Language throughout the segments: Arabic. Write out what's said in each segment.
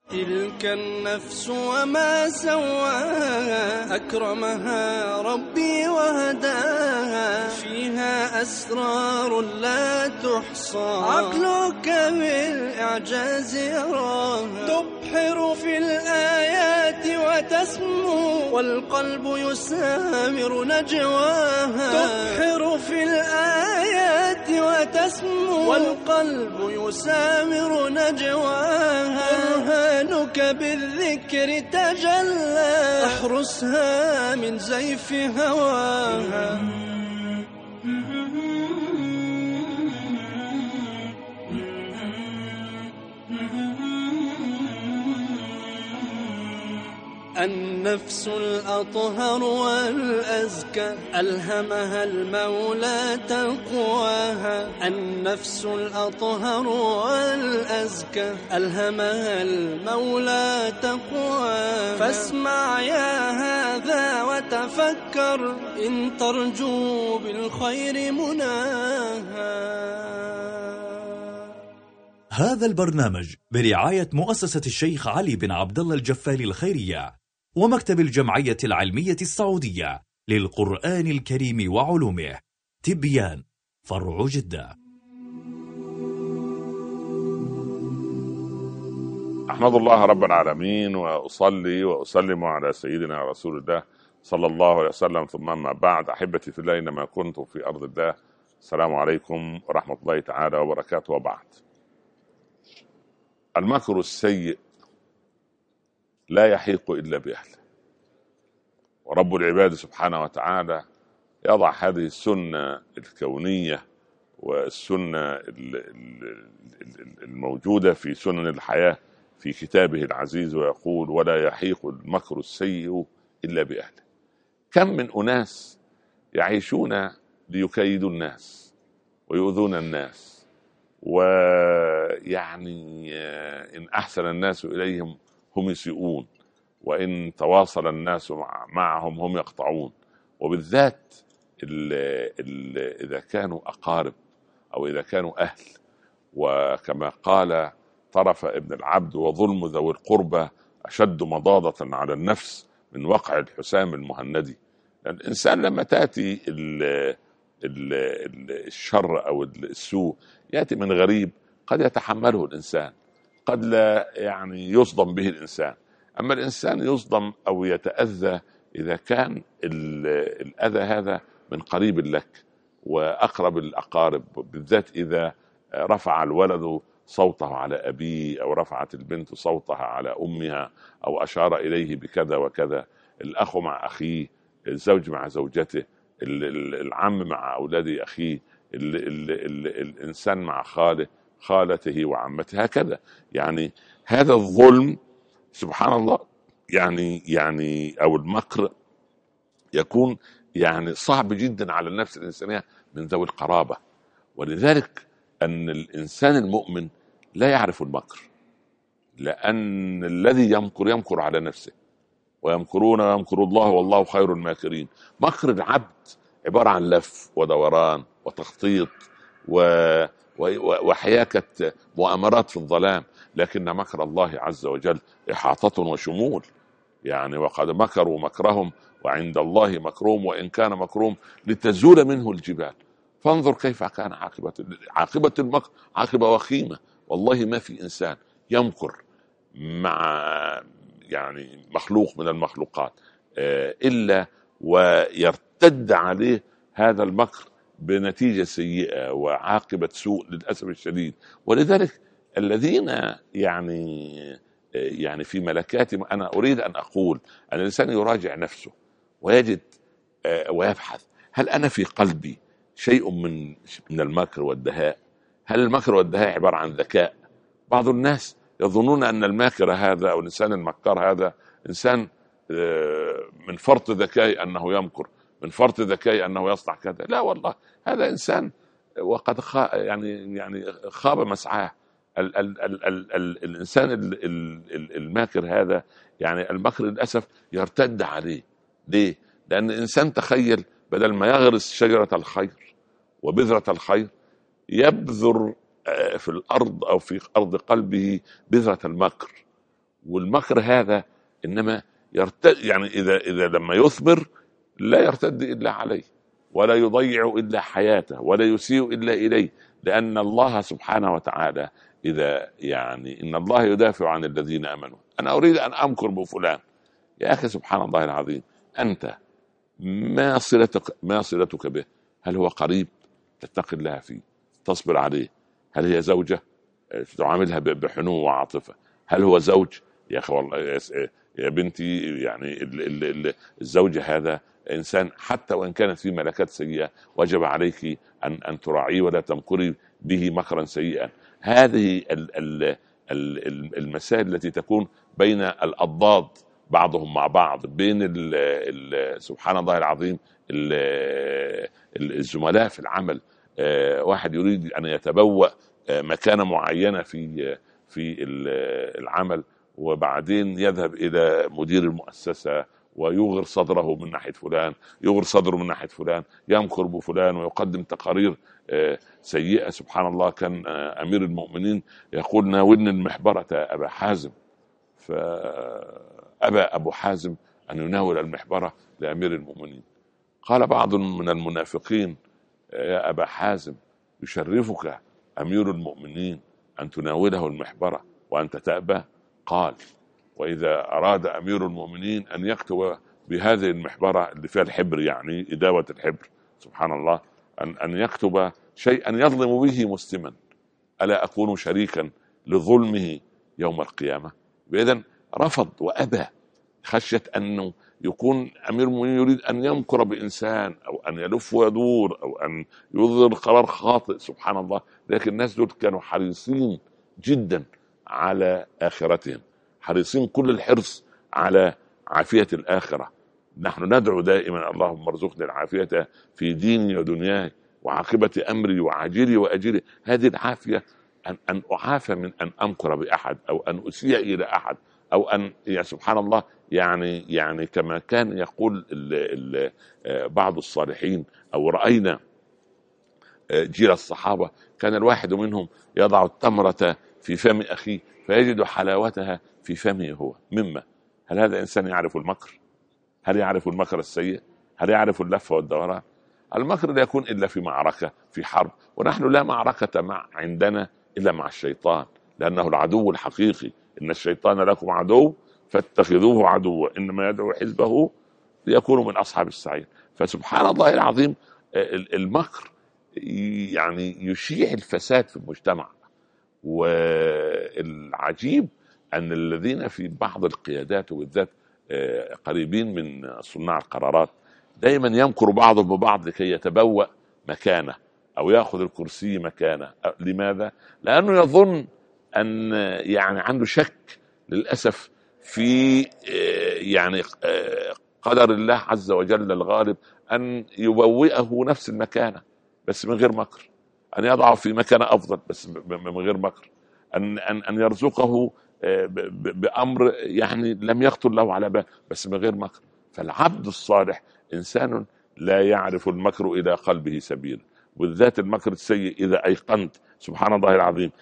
تلك النفس وما سواها أكرمها ربي وهداها، فيها أسرار لا تحصى عقلك بالإعجاز يراها، تبحر في الآيات وتسمو والقلب يسامر نجواها، تبحر في الآيات وتسمو والقلب يسامر نجواها، برهانك بالذكر تجلى احرسها من زيف هواها. النفس الأطهر والأزكى ألهمها المولى تقواها، النفس الأطهر والأزكى ألهمها المولى تقواها، فاسمع يا هذا وتفكر إن ترجو بالخير مناها. هذا البرنامج برعاية مؤسسة الشيخ علي بن عبد الله الجفالي الخيرية ومكتب الجمعية العلمية السعودية للقرآن الكريم وعلومه، تبيان، فرع جدة. أحمد الله رب العالمين وأصلي وأسلم على سيدنا رسول الله صلى الله عليه وسلم، ثم أما بعد. أحبتي في الله، إنما كنت في أرض الله. السلام عليكم ورحمة الله تعالى وبركاته. وبعد، المكر السيء لا يحيق إلا بأهله، ورب العباد سبحانه وتعالى يضع هذه السنة الكونية والسنة الموجودة في سنن الحياة في كتابه العزيز، ويقول: ولا يحيق المكر السيء إلا بأهله. كم من أناس يعيشون ليكيدوا الناس ويؤذون الناس، ويعني إن أحسن الناس إليهم هم يسيئون، وإن تواصل الناس معهم هم يقطعون. وبالذات إذا كانوا أقارب أو إذا كانوا أهل، وكما قال طرف ابن العبد: وظلم ذوي القربى أشد مضاضة على النفس من وقع الحسام المهندي. الإنسان لما تأتي الشر أو السوء يأتي من غريب قد يتحمله الإنسان، قد لا يعني يصدم به الإنسان. أما الإنسان يصدم أو يتأذى إذا كان الأذى هذا من قريب لك وأقرب الأقارب، بالذات إذا رفع الولد صوته على أبيه، أو رفعت البنت صوتها على أمها، أو أشار إليه بكذا وكذا، الأخ مع أخيه، الزوج مع زوجته، العم مع أولاد أخيه، الإنسان مع خالته وعمته، هكذا. يعني هذا الظلم سبحان الله يعني أو المكر يكون يعني صعب جدا على النفس الإنسانية من ذوي القرابة. ولذلك أن الإنسان المؤمن لا يعرف المكر، لأن الذي يمكر على نفسه، ويمكرون ويمكر الله والله خير الماكرين. مكر العبد عبارة عن لف ودوران وتخطيط وحياكة مؤامرات في الظلام، لكن مكر الله عز وجل إحاطة وشمول. يعني وقد مكروا مكرهم وعند الله مكرهم وإن كان مكرهم لتزول منه الجبال. فانظر كيف كان عاقبة المكر، عاقبة وخيمة. والله ما في إنسان يمكر مع يعني مخلوق من المخلوقات إلا ويرتد عليه هذا المكر بنتيجة سيئة وعاقبة سوء للأسف الشديد. ولذلك الذين يعني في ملكاتهم، أنا أريد أن أقول أن الإنسان يراجع نفسه ويجد ويبحث: هل أنا في قلبي شيء من المكر والدهاء؟ هل المكر والدهاء عبارة عن ذكاء؟ بعض الناس يظنون أن الماكر هذا أو الإنسان المكر هذا إنسان من فرط ذكائه أنه يمكر، من فرط ذكائه أنه يصنع كذا. لا والله، هذا إنسان وقد يعني خاب مسعاه. الإنسان الماكر هذا يعني المكر للأسف يرتد عليه. ليه؟ لأن الإنسان تخيل بدل ما يغرس شجرة الخير وبذرة الخير، يبذر في الأرض أو في أرض قلبه بذرة المكر والمكر هذا إنما يعني إذا لما يثمر لا يرتد إلا عليه، ولا يضيع إلا حياته، ولا يسيء إلا إليه، لأن الله سبحانه وتعالى إذا يعني إن الله يدافع عن الذين آمنوا. أنا أريد أن أمكر بفلان، يا أخي سبحان الله العظيم، أنت ما صلتك به؟ هل هو قريب تتقي الله فيه تصبر عليه؟ هل هي زوجة تعاملها بحنو وعاطفة؟ هل هو زوج؟ يا أخي والله يا بنتي، يعني الزوج هذا إنسان حتى وإن كانت فيه ملكات سيئة وجب عليك أن تراعيه ولا تمكري به مكرا سيئا. هذه المسائل التي تكون بين الأضداد بعضهم مع بعض، بين سبحان الله العظيم الزملاء في العمل، واحد يريد أن يتبوأ مكانة معينة في العمل، وبعدين يذهب إلى مدير المؤسسة ويغر صدره من ناحية فلان، يغر صدره من ناحية فلان، يمكر بفلان ويقدم تقارير سيئة. سبحان الله، كان أمير المؤمنين يقول: ناولني المحبرة أبا حازم، فأبى أبو حازم أن يناول المحبرة لأمير المؤمنين. قال بعض من المنافقين: يا أبا حازم، يشرفك أمير المؤمنين أن تناوله المحبرة وأنت تأبى؟ قال: وإذا أراد أمير المؤمنين أن يكتب بهذه المحبرة اللي فيها الحبر، يعني إداوة الحبر، سبحان الله، أن يكتب شيئا يظلم به مسلما، ألا أكون شريكا لظلمه يوم القيامة؟ إذن رفض وأبى، خشية أنه يكون أمير المؤمنين يريد أن يمكر بإنسان أو أن يلف ويدور أو أن يظهر قرار خاطئ. سبحان الله، لكن الناس دول كانوا حريصين جدا على آخرتهم، حريصين كل الحرص على عافية الآخرة. نحن ندعو دائما: اللهم ارزقنا العافية في ديني ودنياي وعاقبة أمري وعاجلي وأجلي. هذه العافية أن أعافى من أن أمكر بأحد أو أن أسيء إلى أحد أو أن، يا سبحان الله، يعني كما كان يقول بعض الصالحين، أو رأينا جيل الصحابة، كان الواحد منهم يضع التمرة في فم أخيه فيجد حلاوتها في فمه هو. مما هل هذا إنسان يعرف المكر؟ هل يعرف المكر السيء؟ هل يعرف اللف والدوران؟ المكر لا يكون إلا في معركة، في حرب، ونحن لا معركة عندنا إلا مع الشيطان، لأنه العدو الحقيقي. إن الشيطان لكم عدو فاتخذوه عدوا، إنما يدعو حزبه ليكونوا من أصحاب السعير. فسبحان الله العظيم، المكر يعني يشيع الفساد في المجتمع. والعجيب أن الذين في بعض القيادات وبالذات قريبين من صناع القرارات دائما يمكر بعضهم ببعض لكي يتبوأ مكانه أو يأخذ الكرسي مكانه. لماذا؟ لأنه يظن أن يعني عنده شك للأسف في يعني قدر الله عز وجل الغالب أن يبوئه نفس المكانة بس من غير مكر، أن يضعه في مكانة أفضل بس من غير مكر، أن يرزقه بأمر يعني لم يخطر له على بال بس من غير مكر. فالعبد الصالح إنسان لا يعرف المكر إلى قلبه سبيل، وبالذات المكر السيء إذا أيقنت سبحان الله العظيم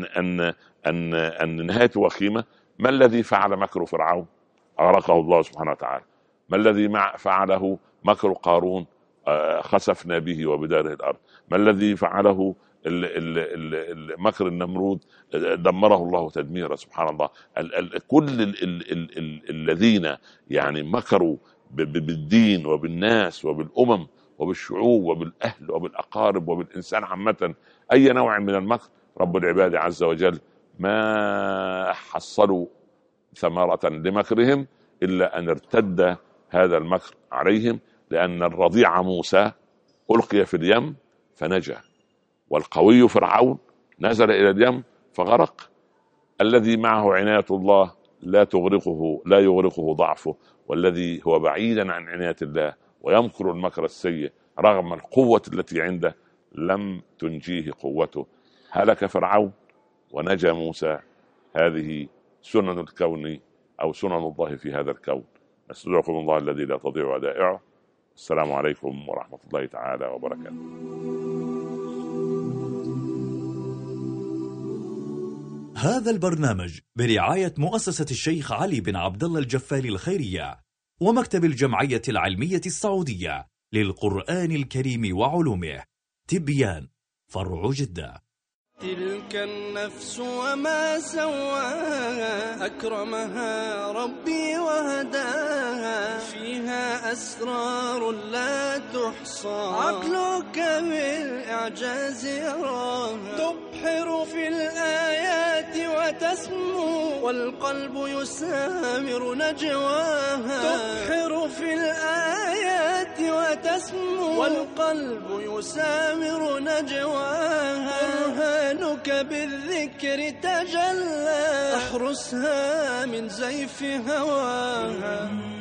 أن نهايته وخيمة. ما الذي فعل مكر فرعون؟ أغرقه الله سبحانه وتعالى. ما الذي فعله مكر قارون؟ خسفنا به وبداره الأرض. ما الذي فعله مكر النمرود؟ دمره الله تدميرا. سبحان الله. كل الذين يعني مكروا بالدين وبالناس وبالأمم وبالشعوب وبالأهل وبالأقارب وبالإنسان عامة، أي نوع من المكر، رب العباد عز وجل ما حصلوا ثمرة لمكرهم إلا أن ارتد هذا المكر عليهم، لأن الرضيع موسى ألقي في اليم فنجا، والقوي فرعون نزل إلى اليم فغرق. الذي معه عناية الله لا يغرقه ضعفه، والذي هو بعيدا عن عناية الله ويمكر المكر السيء رغم القوة التي عنده لم تنجيه قوته. هلك فرعون ونجا موسى. هذه سنن الكون أو سنن الله في هذا الكون. نستودعكم الله الذي لا تضيع ودائعه. السلام عليكم ورحمة الله تعالى وبركاته. هذا البرنامج برعاية مؤسسة الشيخ علي بن عبد الله الجفالي الخيرية ومكتب الجمعية العلمية السعودية للقرآن الكريم وعلومه. تبيان، فرع جدة. تلك النفس وما سواها، أكرمها ربي وهداها، فيها أسرار لا تحصى، عقلك بالإعجاز يراها، تبحر في الآيات وتسمو، والقلب يسامر نجواها، تبحر في الآيات وتسمو، والقلب يسامر نجواها، برهانك بالذكر تجلى، احرسها من زيف هواها.